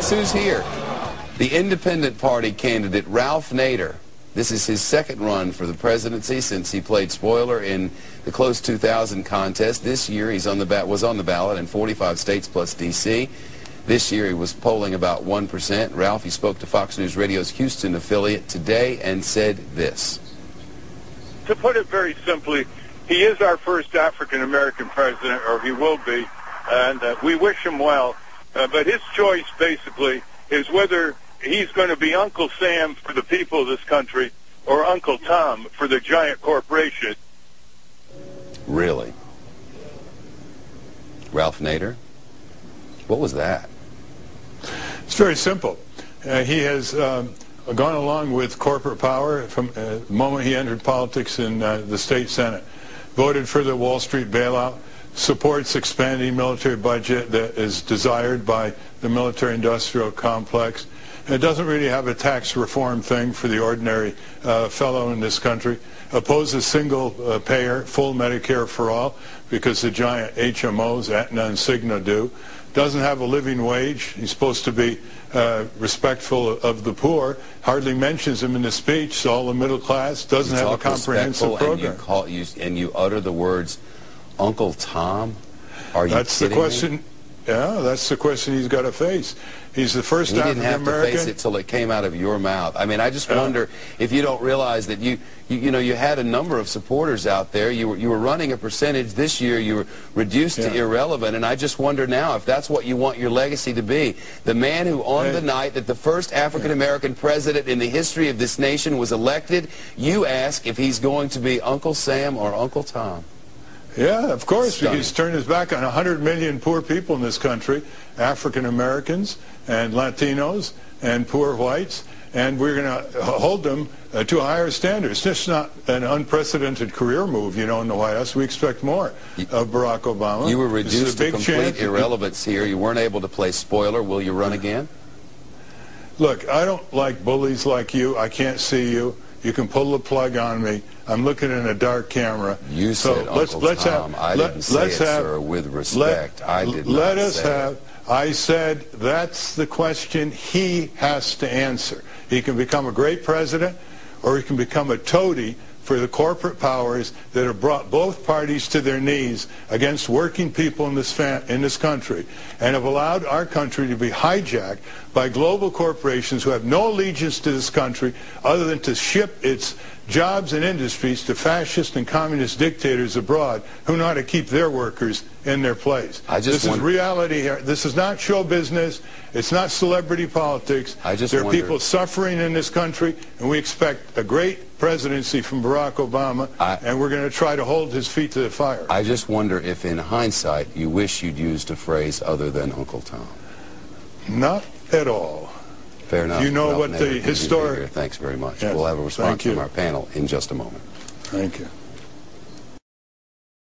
Guess who's here? The Independent Party candidate, Ralph Nader. This is his second run for the presidency since he played spoiler in the Close 2000 contest. This year he's was on the ballot in 45 states plus D.C. This year he was polling about 1%. Ralph, he spoke to Fox News Radio's Houston affiliate today and said this. To put it very simply, he is our first African-American president, or he will be, and we wish him well. But his choice, basically, is whether he's going to be Uncle Sam for the people of this country or Uncle Tom for the giant corporation. Really? Ralph Nader? What was that? It's very simple. He has gone along with corporate power from the moment he entered politics in the state Senate. Voted for the Wall Street bailout, supports expanding military budget that is desired by the military-industrial complex. It doesn't really have a tax reform thing for the ordinary fellow in this country. Opposes single-payer, full Medicare for all, because the giant HMOs, Aetna and Cigna, do. Doesn't have a living wage. He's supposed to be respectful of the poor. Hardly mentions them in the speech. So all the middle class. Doesn't have a comprehensive program. And you utter the words, Uncle Tom? Are you That's the question. Me? Yeah, that's the question he's got to face. He's the first African American. He didn't have to face it till it came out of your mouth. I mean, I just wonder if you don't realize that you had a number of supporters out there. You were running a percentage. This year you were reduced to irrelevant, and I just wonder now if that's what you want your legacy to be. The man who on the night that the first African American president in the history of this nation was elected, you ask if he's going to be Uncle Sam or Uncle Tom. Yeah, of course. He's turned his back on 100 million poor people in this country, African Americans and Latinos and poor whites, and we're going to hold them to a higher standard. It's just not an unprecedented career move, in the White House. We expect more of Barack Obama. You were reduced to complete irrelevance here. You weren't able to play spoiler. Will you run again? Look, I don't like bullies like you. I can't see you. You can pull the plug on me. I'm looking in a dark camera. You said Uncle Tom. I didn't say it, sir, with respect. I did not say it. I said that's the question he has to answer. He can become a great president, or he can become a toady for the corporate powers that have brought both parties to their knees against working people in this country and have allowed our country to be hijacked by global corporations who have no allegiance to this country other than to ship its jobs and industries to fascist and communist dictators abroad who know how to keep their workers in their place. This is reality here. This is not show business. It's not celebrity politics. There are people suffering in this country, and we expect a great presidency from Barack Obama, and we're going to try to hold his feet to the fire. I just wonder if, in hindsight, you wish you'd used a phrase other than Uncle Tom. Not at all. Fair enough. You know Ralph what Nader, the historic... Thanks very much. Yes. We'll have a response from our panel in just a moment. Thank you.